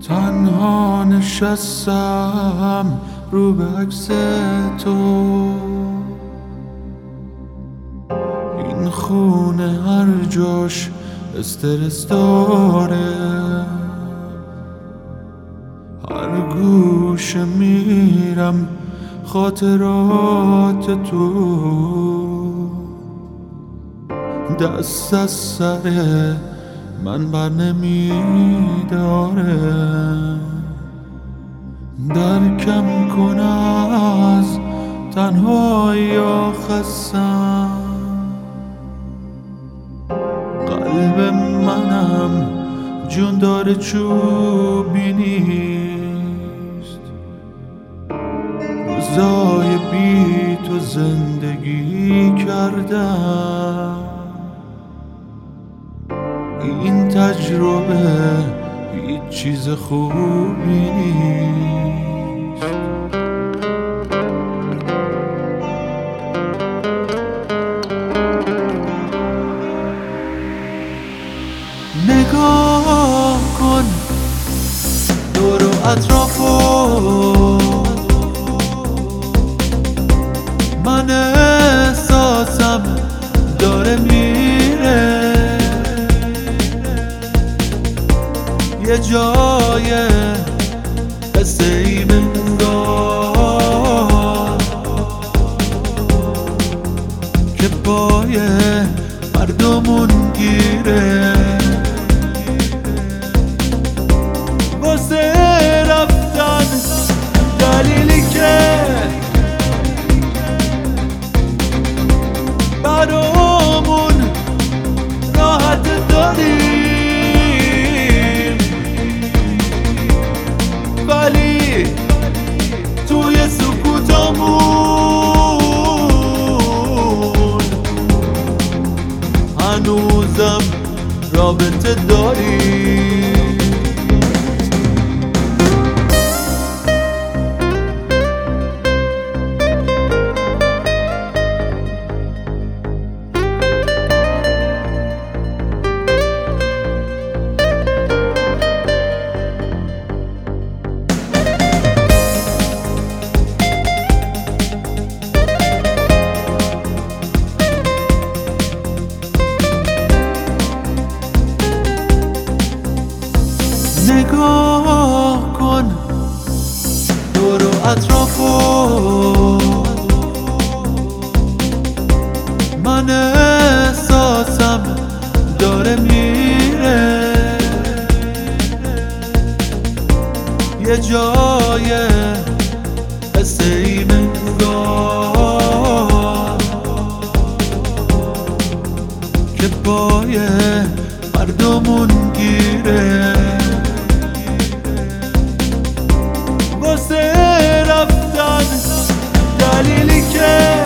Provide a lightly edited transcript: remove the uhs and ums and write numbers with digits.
تنها نشستم رو به عکس تو، این خونه هر جاش استرس داره، هر گوشه میرم خاطرات تو، دست از سر من بر نمیداره، درکم کن از تنهایی و خستم، قلب منم جون داره چوبی نیست، روزای بی تو زندگی کردم، این تجربه هیچ چیز خوبی نیست. نگاه کن دور و اطرافو، من احساسم داره میره، یه جای قصه ای بنگار که پای مردمون گیره، واسه رفتن دلیلی که برامون راحت داریم، ولی توی سکوتامون هنوزم رابطه داریم. نگاه کن دور و اطرافو، من احساسم داره میره، یه جای قصه ای بنگار که پای مردمون گیره، واسه رفتن دلیلی که